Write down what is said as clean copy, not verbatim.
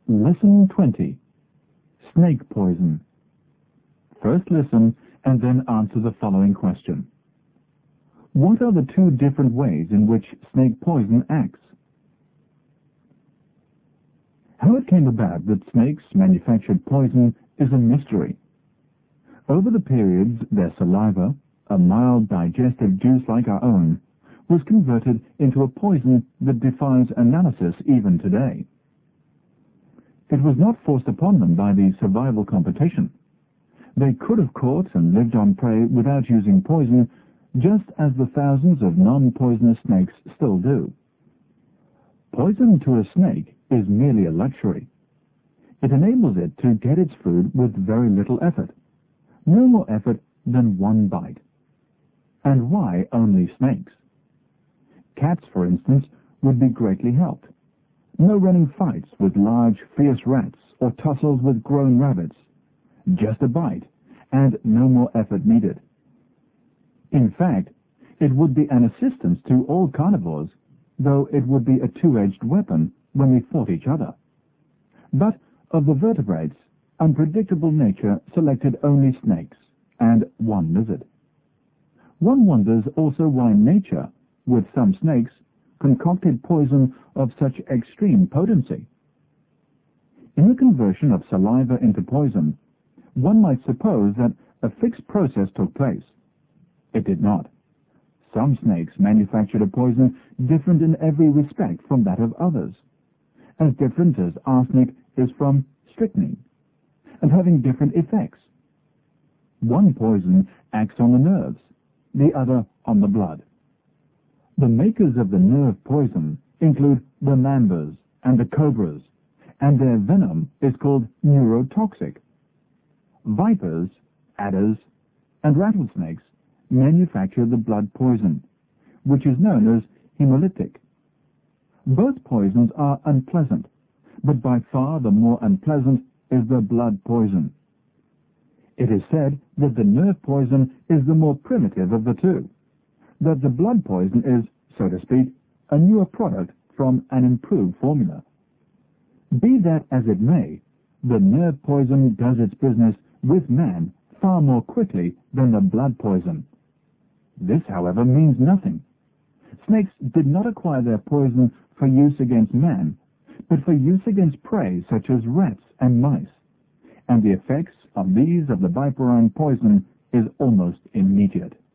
Lesson 20. Snake poison. First listen and then answer the following question. What are the two different ways in which snake poison acts? How it came about that snakes manufactured poison is a mystery. Over the periods, their saliva, a mild digestive juice like our own, was converted into a poison that defies analysis even today. It was not forced upon them by the survival competition. They could have caught and lived on prey without using poison, just as the thousands of non-poisonous snakes still do. Poison to a snake is merely a luxury. It enables it to get its food with very little effort, no more effort than one bite. And why only snakes? Cats, for instance, would be greatly helped. No running fights with large, fierce rats or tussles with grown rabbits. Just a bite, and no more effort needed. In fact, it would be an assistance to all carnivores, though it would be a two-edged weapon when they fought each other. But of the vertebrates, unpredictable nature selected only snakes, and one lizard. One wonders also why nature, with some snakes, concocted poison of such extreme potency. In the conversion of saliva into poison, one might suppose that a fixed process took place. It did not. Some snakes manufactured a poison different in every respect from that of others, as different as arsenic is from strychnine, and having different effects. One poison acts on the nerves, the other on the blood. The makers of the nerve poison include the mambas and the cobras, and their venom is called neurotoxic. Vipers, adders, and rattlesnakes manufacture the blood poison, which is known as hemolytic. Both poisons are unpleasant, but by far the more unpleasant is the blood poison. It is said that the nerve poison is the more primitive of the two, that the blood poison is, so to speak, a newer product from an improved formula. Be that as it may, the nerve poison does its business with man far more quickly than the blood poison. This, however, means nothing. Snakes did not acquire their poison for use against man, but for use against prey such as rats and mice, and the effects of these of the viperine poison is almost immediate.